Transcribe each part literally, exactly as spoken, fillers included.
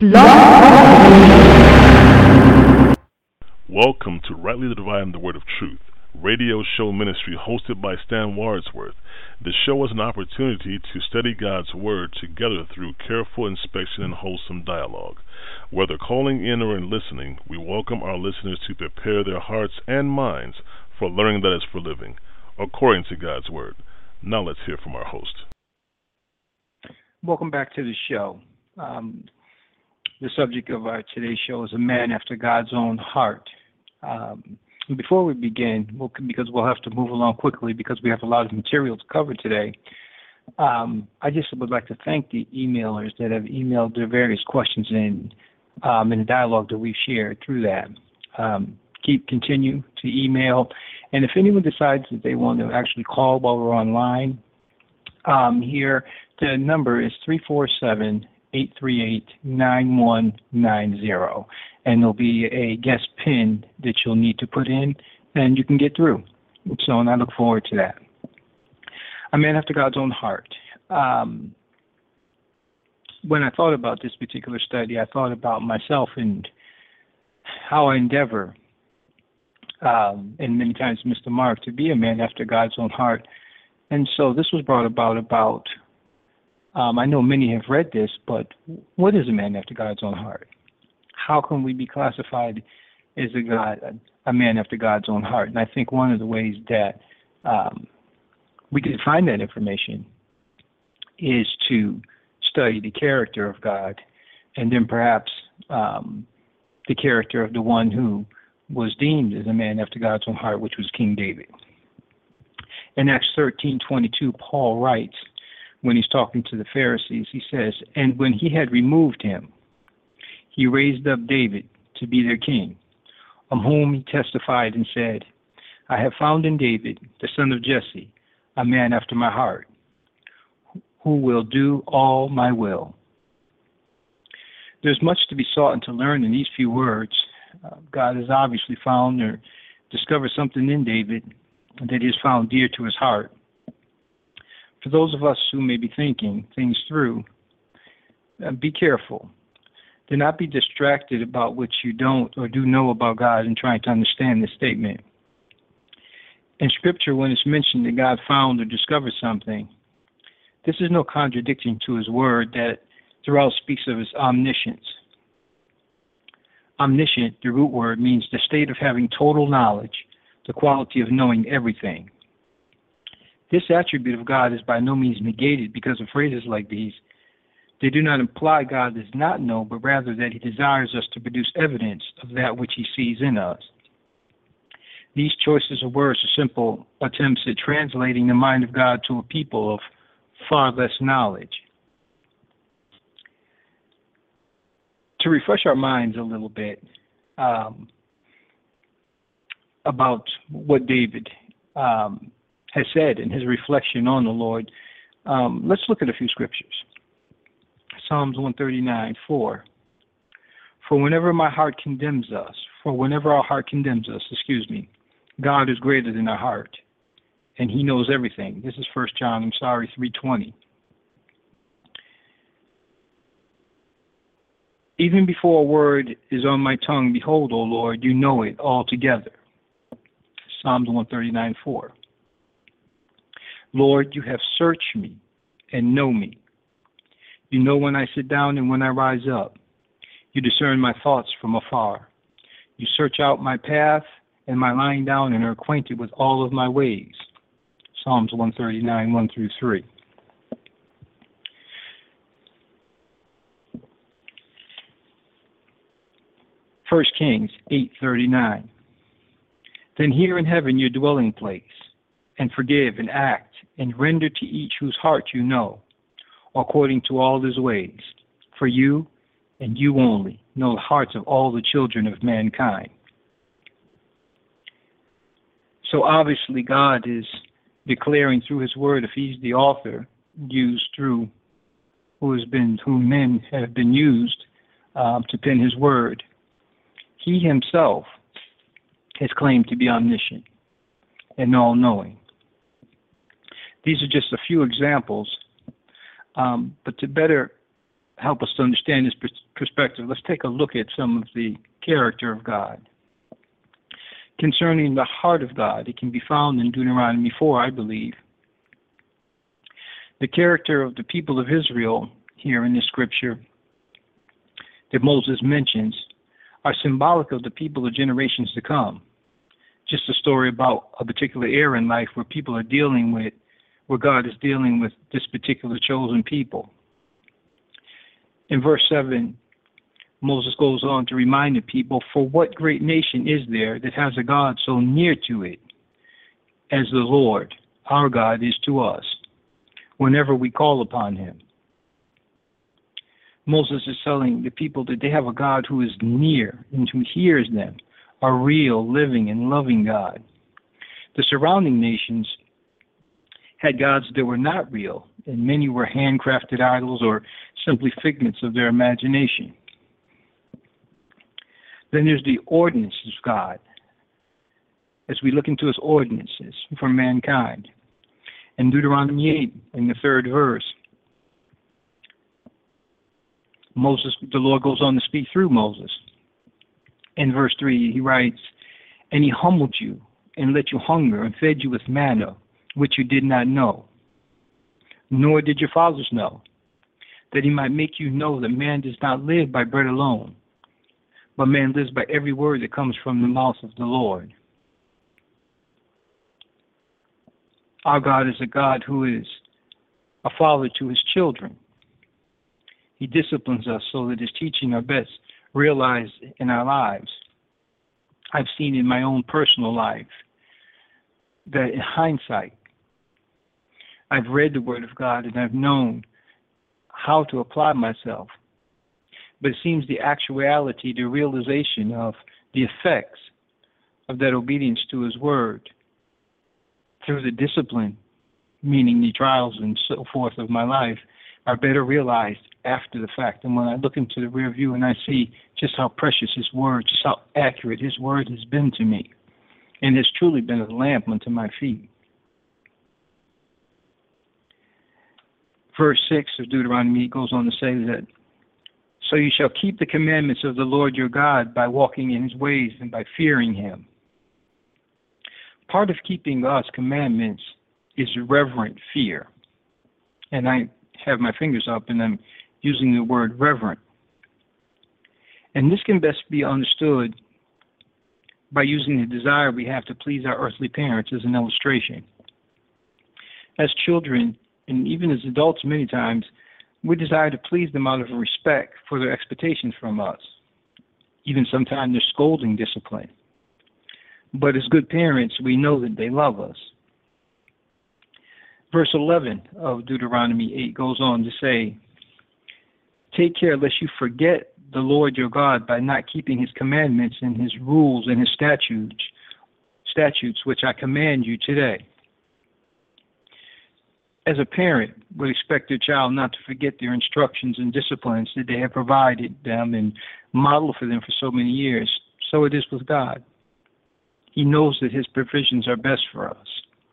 Welcome to Rightly Dividing the Word of Truth, radio show ministry hosted by Stan Wadsworth. The show is an opportunity to study God's Word together through careful inspection and wholesome dialogue. Whether calling in or in listening, we welcome our listeners to prepare their hearts and minds for learning that is for living, according to God's Word. Now let's hear from our host. Welcome back to the show. Um, the subject of our today's show is a man after God's own heart. Um, before we begin, we'll, because we'll have to move along quickly because we have a lot of material to cover today, um, I just would like to thank the emailers that have emailed their various questions in, um, in the dialogue that we've shared through that. Um, keep continue to email, and if anyone decides that they want to actually call while we're online, um, here the number is three four seven, eight three eight, nine one nine zero, and there'll be a guest pin that you'll need to put in, and you can get through. So, and I look forward to that. A man after God's own heart. Um, when I thought about this particular study, I thought about myself and how I endeavor, um, and many times Mister Mark, to be a man after God's own heart. And so this was brought about about Um, I know many have read this, but what is a man after God's own heart? How can we be classified as a God, a man after God's own heart? And I think one of the ways that um, we can find that information is to study the character of God, and then perhaps um, the character of the one who was deemed as a man after God's own heart, which was King David. In Acts thirteen twenty-two, Paul writes, when he's talking to the Pharisees, he says, "And when he had removed him, he raised up David to be their king, of whom he testified and said, I have found in David, the son of Jesse, a man after my heart, who will do all my will." There's much to be sought and to learn in these few words. Uh, God has obviously found or discovered something in David that is found dear to his heart. For those of us who may be thinking things through, uh, be careful. Do not be distracted about what you don't or do know about God and trying to understand this statement. In Scripture, when it's mentioned that God found or discovered something, this is no contradiction to his word that throughout speaks of his omniscience. Omniscient, the root word, means the state of having total knowledge, the quality of knowing everything. This attribute of God is by no means negated because of phrases like these. They do not imply God does not know, but rather that he desires us to produce evidence of that which he sees in us. These choices of words are simple attempts at translating the mind of God to a people of far less knowledge. To refresh our minds a little bit um, about what David um, has said in his reflection on the Lord, um, let's look at a few scriptures. Psalms one thirty-nine, four. For whenever my heart condemns us, for whenever our heart condemns us, excuse me, God is greater than our heart, and he knows everything. This is First John, I'm sorry, three twenty. Even before a word is on my tongue, behold, O Lord, you know it altogether. Psalms one thirty-nine, four. Lord, you have searched me and know me. You know when I sit down and when I rise up. You discern my thoughts from afar. You search out my path and my lying down and are acquainted with all of my ways. Psalms one thirty-nine, one through three. First Kings eight thirty-nine. Then hear in heaven your dwelling place, and forgive and act, and render to each whose heart you know, according to all his ways. For you, and you only, know the hearts of all the children of mankind. So obviously God is declaring through his word, if he's the author, used through who has been, whom men have been used um, to pen his word, he himself has claimed to be omniscient and all-knowing. These are just a few examples, um, but to better help us to understand this perspective, let's take a look at some of the character of God. Concerning the heart of God, it can be found in Deuteronomy four, I believe. The character of the people of Israel here in this scripture that Moses mentions are symbolic of the people of generations to come. Just a story about a particular era in life where people are dealing with, where God is dealing with this particular chosen people. In verse seven, Moses goes on to remind the people, for what great nation is there that has a God so near to it as the Lord, our God, is to us, whenever we call upon him? Moses is telling the people that they have a God who is near and who hears them, a real, living, and loving God. The surrounding nations had gods that were not real, and many were handcrafted idols or simply figments of their imagination. Then there's the ordinances of God. As we look into his ordinances for mankind. In Deuteronomy eight, in the third verse, Moses, the Lord goes on to speak through Moses. In verse three, he writes, and he humbled you and let you hunger and fed you with manna, which you did not know, nor did your fathers know, that he might make you know that man does not live by bread alone, but man lives by every word that comes from the mouth of the Lord. Our God is a God who is a father to his children. He disciplines us so that his teaching are best realized in our lives. I've seen in my own personal life that in hindsight, I've read the Word of God and I've known how to apply myself. But it seems the actuality, the realization of the effects of that obedience to his Word through the discipline, meaning the trials and so forth of my life, are better realized after the fact. And when I look into the rear view and I see just how precious his Word, just how accurate his Word has been to me, and has truly been a lamp unto my feet. Verse six of Deuteronomy goes on to say that, so you shall keep the commandments of the Lord your God by walking in his ways and by fearing him. Part of keeping God's commandments is reverent fear. And I have my fingers up and I'm using the word reverent. And this can best be understood by using the desire we have to please our earthly parents as an illustration. As children, and even as adults many times, we desire to please them out of respect for their expectations from us. Even sometimes they're scolding discipline. But as good parents, we know that they love us. Verse eleven of Deuteronomy eight goes on to say, take care lest you forget the Lord your God by not keeping his commandments and his rules and his statutes, statutes which I command you today. As a parent would expect their child not to forget their instructions and disciplines that they have provided them and modeled for them for so many years, so it is with God. He knows that his provisions are best for us.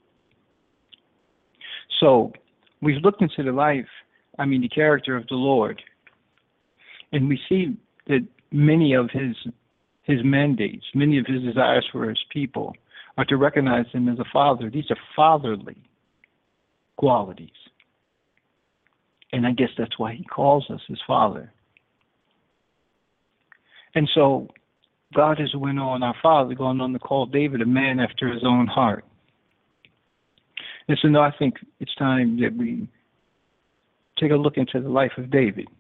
So we've looked into the life, I mean the character of the Lord, and we see that many of his his mandates, many of his desires for his people are to recognize him as a father. These are fatherly qualities. And I guess that's why he calls us his father. And so God has went on, our father, going on to call David a man after his own heart. And so now I think it's time that we take a look into the life of David.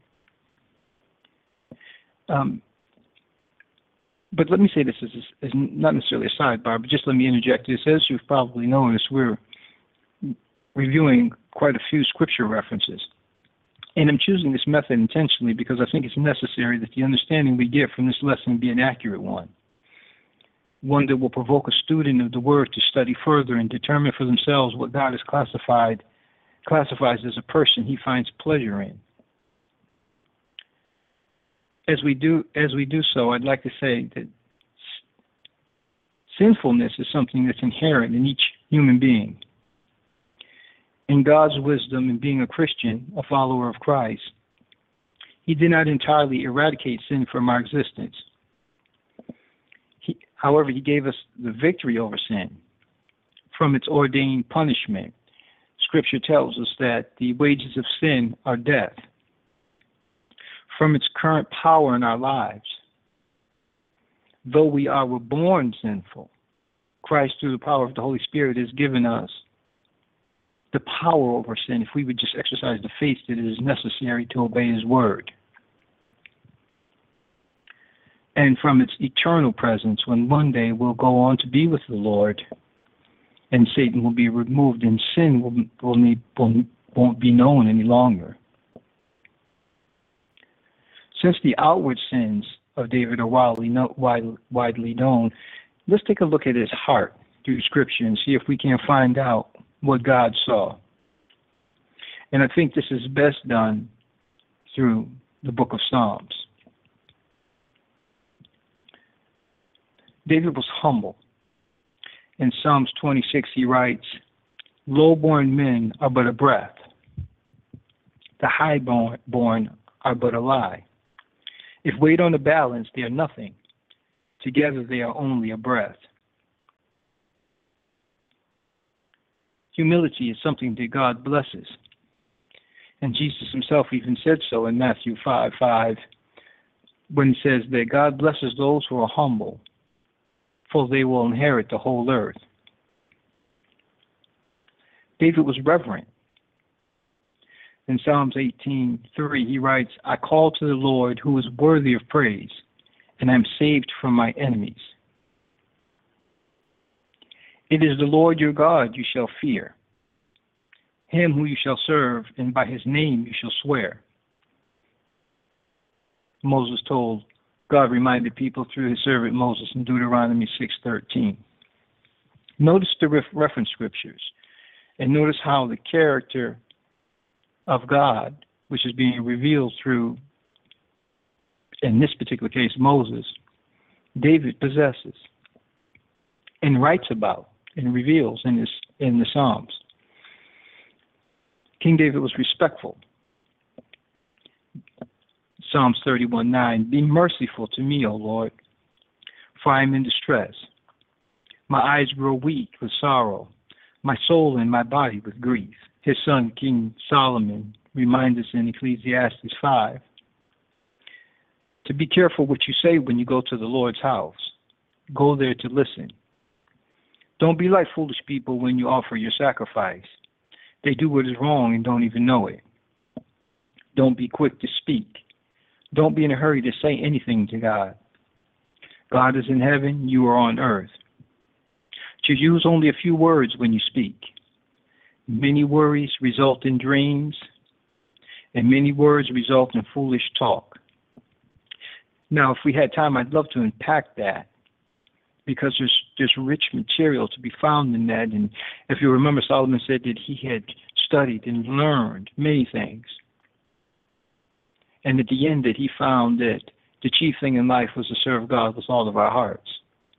Um, but let me say this as, as not necessarily a sidebar, but just let me interject this. As you've probably noticed, we're reviewing quite a few scripture references. And I'm choosing this method intentionally because I think it's necessary that the understanding we get from this lesson be an accurate one. One that will provoke a student of the Word to study further and determine for themselves what God has classified, classifies as a person he finds pleasure in. As we do, as we do so, I'd like to say that sinfulness is something that's inherent in each human being. In God's wisdom, in being a Christian, a follower of Christ, He did not entirely eradicate sin from our existence. He, however, he gave us the victory over sin from its ordained punishment. Scripture tells us that the wages of sin are death. From its current power in our lives, though we are were born sinful, Christ, through the power of the Holy Spirit, has given us the power over sin if we would just exercise the faith that is necessary to obey his word. And from its eternal presence, when one day we'll go on to be with the Lord, and Satan will be removed, and sin will, will need, will, won't be known any longer. Since the outward sins of David are widely, know, wide, widely known, let's take a look at his heart through Scripture and see if we can find out what God saw. And I think this is best done through the book of Psalms. David was humble. In Psalms twenty-six, he writes, "Low-born men are but a breath. The high-born are but a lie. If weighed on the balance, they are nothing. Together they are only a breath." Humility is something that God blesses. And Jesus himself even said so in Matthew five five, when he says that God blesses those who are humble, for they will inherit the whole earth. David was reverent. In Psalms eighteen three, he writes, "I call to the Lord who is worthy of praise, and I am saved from my enemies. It is the Lord your God you shall fear, him who you shall serve, and by his name you shall swear." Moses told, God reminded people through his servant Moses in Deuteronomy six thirteen. Notice the ref- reference scriptures, and notice how the character of God, which is being revealed through, in this particular case, Moses, David possesses and writes about and reveals in his in the Psalms. King David was respectful. Psalms thirty-one nine, "Be merciful to me, O Lord, for I am in distress. My eyes grow weak with sorrow, my soul and my body with grief." His son, King Solomon, reminds us in Ecclesiastes five, to be careful what you say when you go to the Lord's house. Go there to listen. Don't be like foolish people when you offer your sacrifice. They do what is wrong and don't even know it. Don't be quick to speak. Don't be in a hurry to say anything to God. God is in heaven, you are on earth. To use only a few words when you speak. Many worries result in dreams, and many words result in foolish talk. Now, if we had time, I'd love to unpack that, because there's there's rich material to be found in that. And if you remember, Solomon said that he had studied and learned many things. And at the end that he found that the chief thing in life was to serve God with all of our hearts.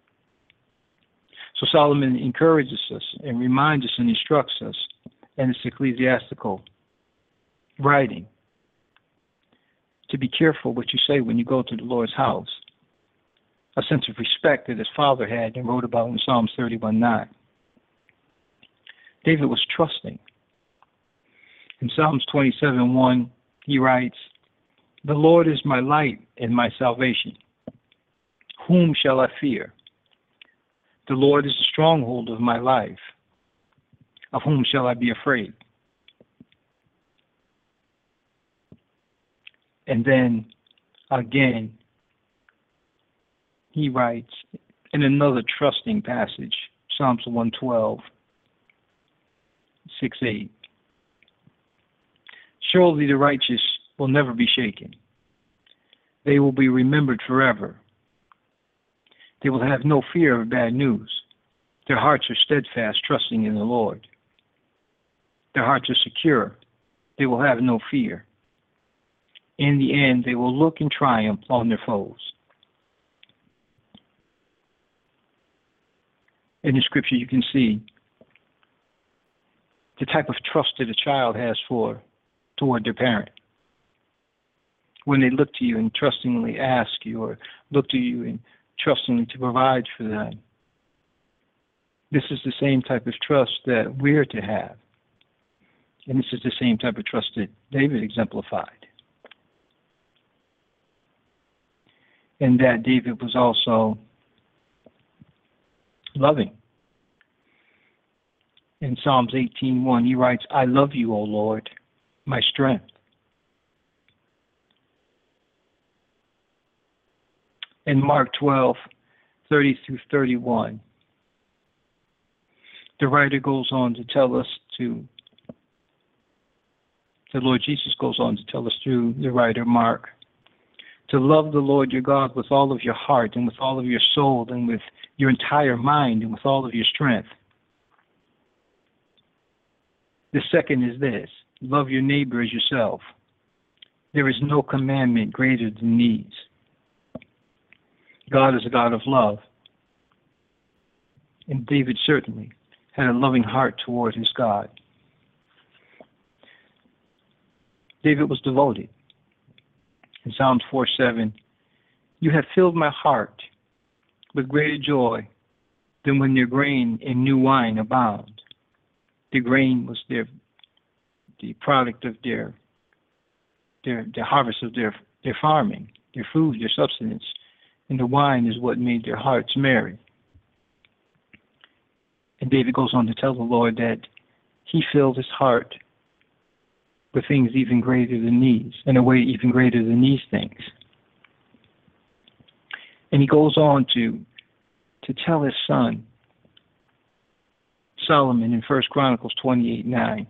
So Solomon encourages us and reminds us and instructs us in this ecclesiastical writing to be careful what you say when you go to the Lord's house. A sense of respect that his father had and wrote about in Psalms thirty-one nine. David was trusting. In Psalms twenty-seven one, he writes, "The Lord is my light and my salvation. Whom shall I fear? The Lord is the stronghold of my life. Of whom shall I be afraid?" And then again, he writes in another trusting passage, Psalms one twelve, six eight. "Surely the righteous will never be shaken. They will be remembered forever. They will have no fear of bad news. Their hearts are steadfast, trusting in the Lord. Their hearts are secure. They will have no fear. In the end, they will look in triumph on their foes." In the scripture, you can see the type of trust that a child has for toward their parent. when they look to you and trustingly ask you, or look to you and trustingly to provide for them. This is the same type of trust that we're to have. And this is the same type of trust that David exemplified. And that David was also loving. In Psalms eighteen one, he writes, I love you, O Lord, my strength. In Mark twelve, thirty through thirty-one, the writer goes on to tell us to, the Lord Jesus goes on to tell us through the writer Mark, to love the Lord your God with all of your heart and with all of your soul and with your entire mind and with all of your strength. The second is this, love your neighbor as yourself. There is no commandment greater than these. God is a God of love. And David certainly had a loving heart toward his God. David was devoted. In Psalms four seven, you have filled my heart with greater joy than when their grain and new wine abound. The grain was their, the product of their, their, the harvest of their, their farming, their food, their substance, and the wine is what made their hearts merry. And David goes on to tell the Lord that he filled his heart with things even greater than these, in a way even greater than these things. And he goes on to, to tell his son, Solomon, in First Chronicles twenty-eight nine,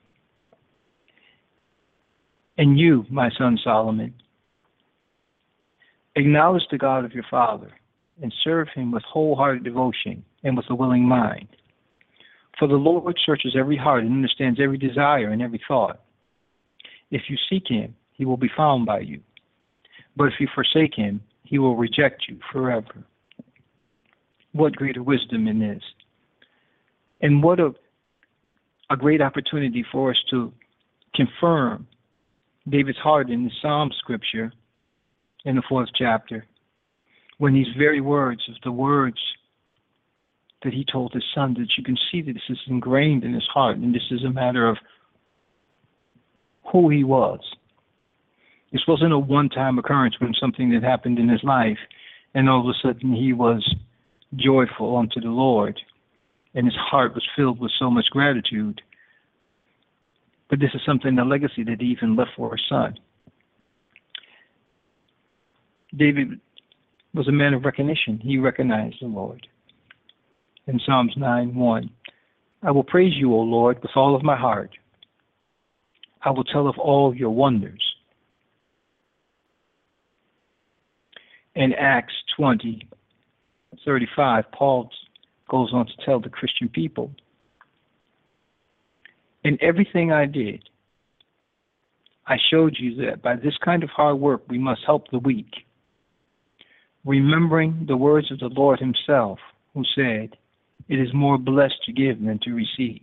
and you, my son Solomon, acknowledge the God of your father and serve him with wholehearted devotion and with a willing mind. For the Lord searches every heart and understands every desire and every thought. If you seek him, he will be found by you. But if you forsake him, he will reject you forever. What greater wisdom in this? And what a, a great opportunity for us to confirm David's heart in the Psalm scripture in the fourth chapter, when these very words of the words that he told his son, that you can see that this is ingrained in his heart, and this is a matter of who he was. This wasn't a one-time occurrence when something that happened in his life, and all of a sudden he was joyful unto the Lord, and his heart was filled with so much gratitude. But this is something, a legacy that he even left for his son. David was a man of recognition. He recognized the Lord. In Psalms nine one, I will praise you, O Lord, with all of my heart. I will tell of all your wonders. In Acts twenty thirty-five, Paul goes on to tell the Christian people, in everything I did, I showed you that by this kind of hard work we must help the weak, remembering the words of the Lord himself, who said, it is more blessed to give than to receive.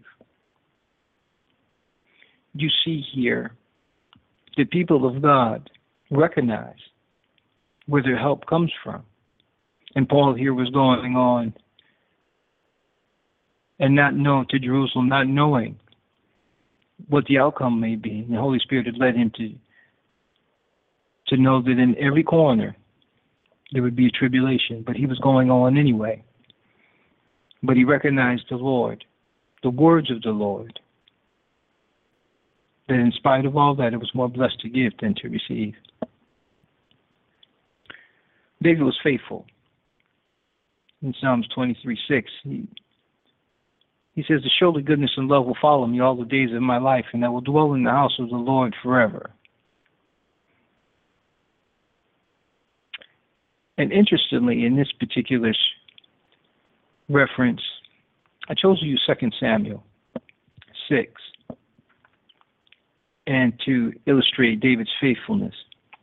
You see here, the people of God recognize where their help comes from. And Paul here was going on and not known to Jerusalem, not knowing what the outcome may be. And the Holy Spirit had led him to, to know that in every corner there would be a tribulation, but he was going on anyway. But he recognized the Lord, the words of the Lord, that in spite of all that, it was more blessed to give than to receive. David was faithful. In Psalms twenty-three six, he, he says, surely goodness and love will follow me all the days of my life, and I will dwell in the house of the Lord forever. And interestingly, in this particular reference, I chose to use Second Samuel six and to illustrate David's faithfulness.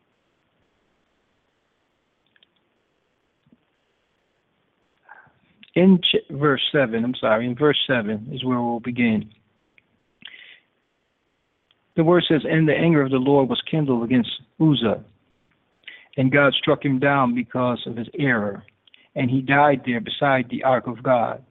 In ch- verse seven, I'm sorry, in verse seven is where we'll begin. The word says, and the anger of the Lord was kindled against Uzzah, and God struck him down because of his error, and he died there beside the ark of God.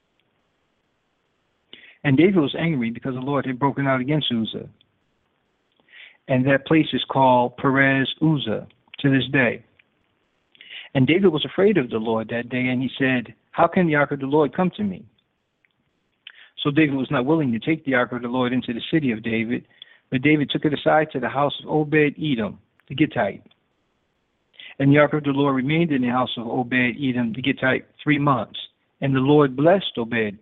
And David was angry because the Lord had broken out against Uzzah. And that place is called Perez Uzzah to this day. And David was afraid of the Lord that day, and he said, how can the ark of the Lord come to me? So David was not willing to take the ark of the Lord into the city of David, but David took it aside to the house of Obed-Edom, the Gittite. And the ark of the Lord remained in the house of Obed-Edom, the Gittite, three months. And the Lord blessed Obed-Edom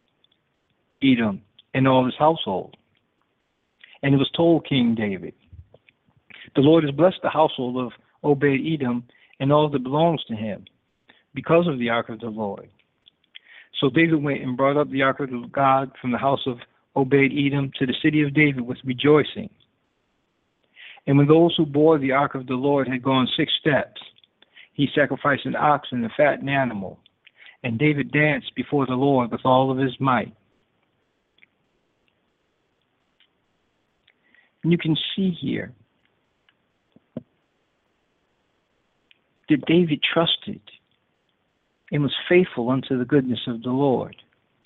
and all his household. And it was told King David, the Lord has blessed the household of Obed-Edom and all that belongs to him, because of the ark of the Lord. So David went and brought up the ark of God from the house of Obed-Edom to the city of David with rejoicing. And when those who bore the ark of the Lord had gone six steps, he sacrificed an ox and a fattened animal. And David danced before the Lord with all of his might. And you can see here that David trusted and was faithful unto the goodness of the Lord.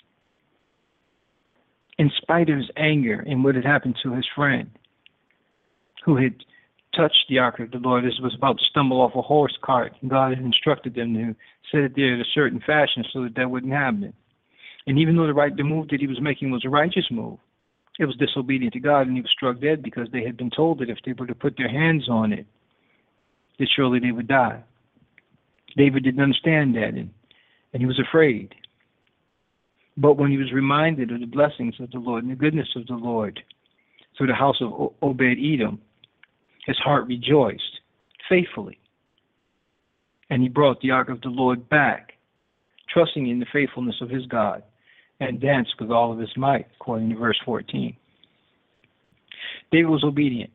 In spite of his anger and what had happened to his friend, who had touched the ark of the Lord as it was about to stumble off a horse cart, and God had instructed them to set it there in a certain fashion so that that wouldn't happen. And even though the right the move that he was making was a righteous move, it was disobedient to God, and he was struck dead because they had been told that if they were to put their hands on it, that surely they would die. David didn't understand that, and, and he was afraid. But when he was reminded of the blessings of the Lord and the goodness of the Lord through the house of Obed-Edom, his heart rejoiced faithfully. And he brought the ark of the Lord back, trusting in the faithfulness of his God, and danced with all of his might, according to verse fourteen. David was obedient.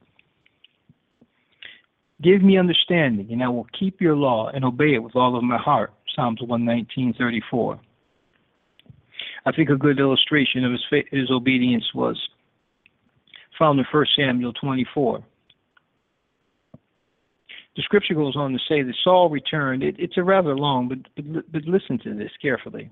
Give me understanding, and I will keep your law and obey it with all of my heart. Psalms one nineteen, thirty-four. I think a good illustration of his, faith, his obedience was found in First Samuel twenty-four. The scripture goes on to say that Saul returned. It, it's a rather long, but, but, but listen to this carefully.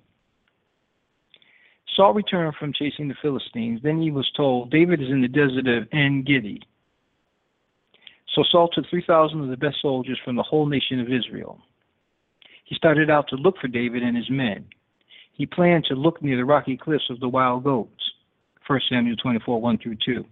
Saul returned from chasing the Philistines. Then he was told, David is in the desert of En-Gedi. So Saul took three thousand of the best soldiers from the whole nation of Israel. He started out to look for David and his men. He planned to look near the rocky cliffs of the wild goats. First Samuel twenty-four, one through two.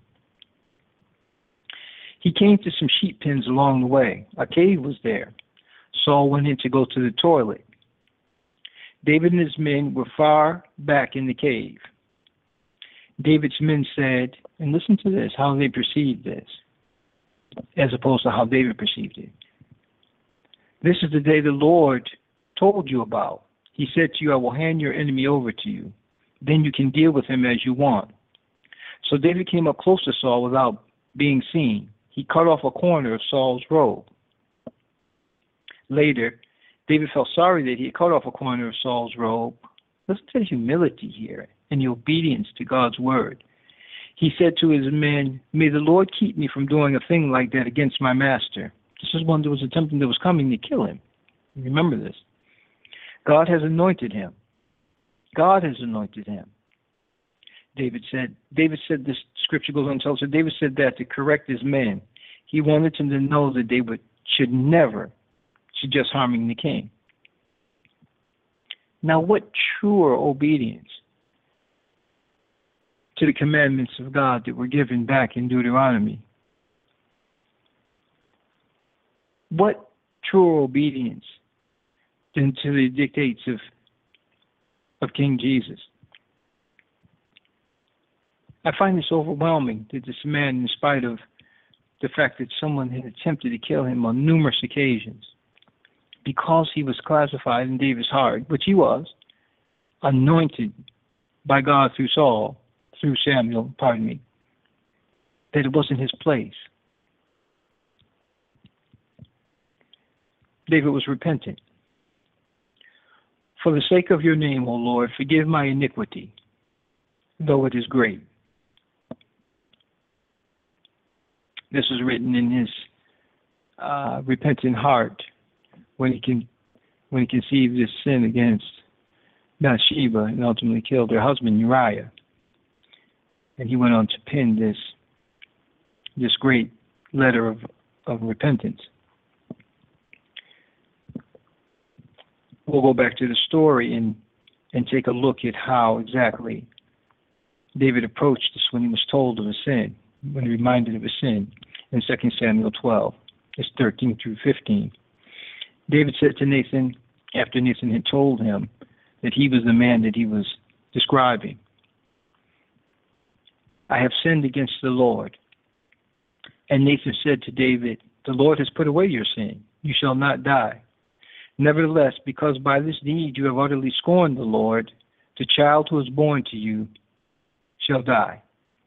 He came to some sheep pens along the way. A cave was there. Saul went in to go to the toilet. David and his men were far back in the cave. David's men said, and listen to this, how they perceived this, as opposed to how David perceived it. This is the day the Lord told you about. He said to you, I will hand your enemy over to you. Then you can deal with him as you want. So David came up close to Saul without being seen. He cut off a corner of Saul's robe. Later, David felt sorry that he had cut off a corner of Saul's robe. Listen to the humility here and the obedience to God's word. He said to his men, may the Lord keep me from doing a thing like that against my master. This is one that was attempting that was coming to kill him. Remember this. God has anointed him. God has anointed him. David said, David said, this scripture goes on to tell us that David said that to correct his men. He wanted them to know that they would, should never suggest harming the king. Now, what truer obedience to the commandments of God that were given back in Deuteronomy? What truer obedience than to the dictates of, of King Jesus? I find this overwhelming that this man, in spite of the fact that someone had attempted to kill him on numerous occasions, because he was classified in David's heart, which he was, anointed by God through Saul, through Samuel, pardon me, that it wasn't his place. David was repentant. For the sake of your name, O Lord, forgive my iniquity, though it is great. This was written in his uh, repentant heart when he can when he conceived this sin against Bathsheba and ultimately killed her husband Uriah. And he went on to pen this this great letter of, of repentance. We'll go back to the story and, and take a look at how exactly David approached this when he was told of a sin, when reminded of a sin in Second Samuel twelve, it's thirteen through fifteen. David said to Nathan, after Nathan had told him that he was the man that he was describing, I have sinned against the Lord. And Nathan said to David, the Lord has put away your sin. You shall not die. Nevertheless, because by this deed you have utterly scorned the Lord, the child who is born to you shall die.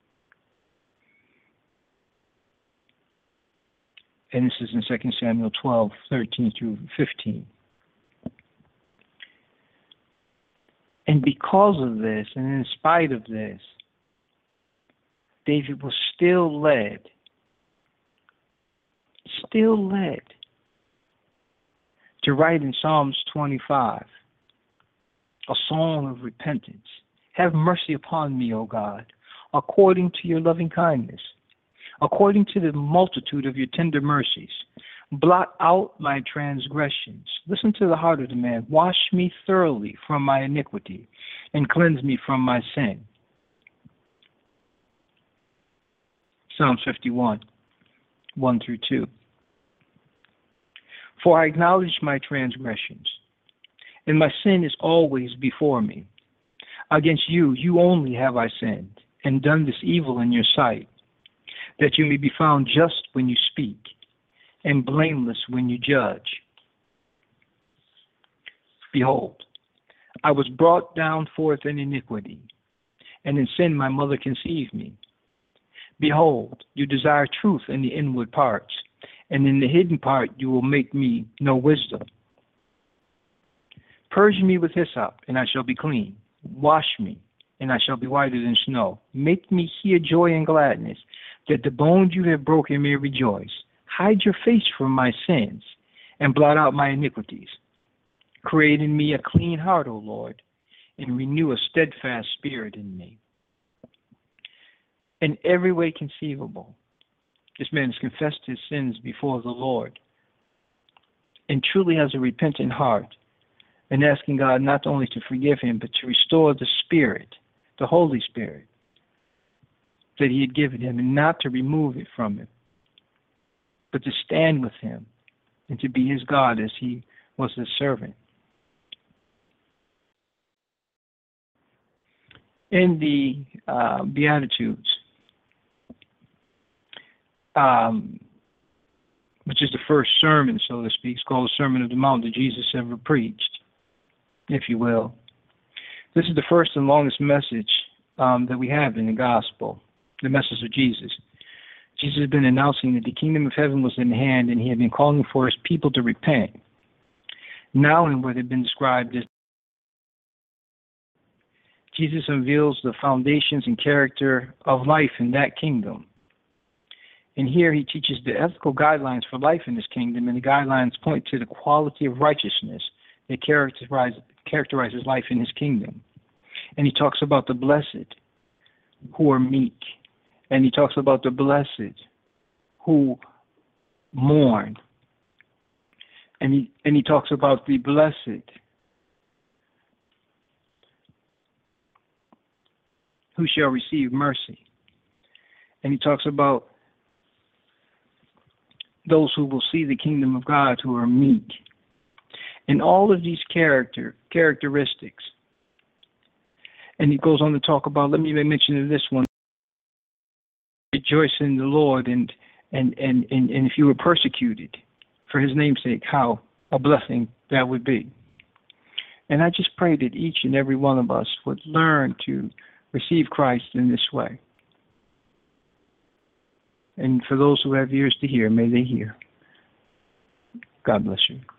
And this is in Second Samuel twelve, thirteen through fifteen. And because of this, and in spite of this, David was still led, still led to write in Psalms twenty-five, a song of repentance. Have mercy upon me, O God, according to your loving kindness, according to the multitude of your tender mercies. Blot out my transgressions. Listen to the heart of the man. Wash me thoroughly from my iniquity and cleanse me from my sin. Psalms fifty-one, one through two. For I acknowledge my transgressions, and my sin is always before me. Against you, you only have I sinned, and done this evil in your sight, that you may be found just when you speak, and blameless when you judge. Behold, I was brought down forth in iniquity, and in sin my mother conceived me. Behold, you desire truth in the inward parts, and in the hidden part you will make me know wisdom. Purge me with hyssop, and I shall be clean. Wash me, and I shall be whiter than snow. Make me hear joy and gladness, that the bones you have broken may rejoice. Hide your face from my sins, and blot out my iniquities. Create in me a clean heart, O Lord, and renew a steadfast spirit in me. In every way conceivable, this man has confessed his sins before the Lord, and truly has a repentant heart, and asking God not only to forgive him, but to restore the Spirit, the Holy Spirit, that he had given him, and not to remove it from him, but to stand with him and to be his God as he was his servant. In the uh, Beatitudes, um, which is the first sermon, so to speak, it's called the Sermon of the Mount that Jesus ever preached, if you will. This is the first and longest message um, that we have in the gospel, the message of Jesus. Jesus had been announcing that the kingdom of heaven was in hand, and he had been calling for his people to repent. Now in what had been described as Jesus unveils the foundations and character of life in that kingdom. And here he teaches the ethical guidelines for life in this kingdom, and the guidelines point to the quality of righteousness that characterize, characterizes life in his kingdom. And he talks about the blessed who are meek, and he talks about the blessed who mourn, and he, and he talks about the blessed who shall receive mercy. And he talks about those who will see the kingdom of God, who are meek. And all of these character characteristics. And he goes on to talk about, let me mention this one, rejoice in the Lord, and and, and, and, and if you were persecuted for his name's sake, how a blessing that would be. And I just pray that each and every one of us would learn to receive Christ in this way. And for those who have ears to hear, may they hear. God bless you.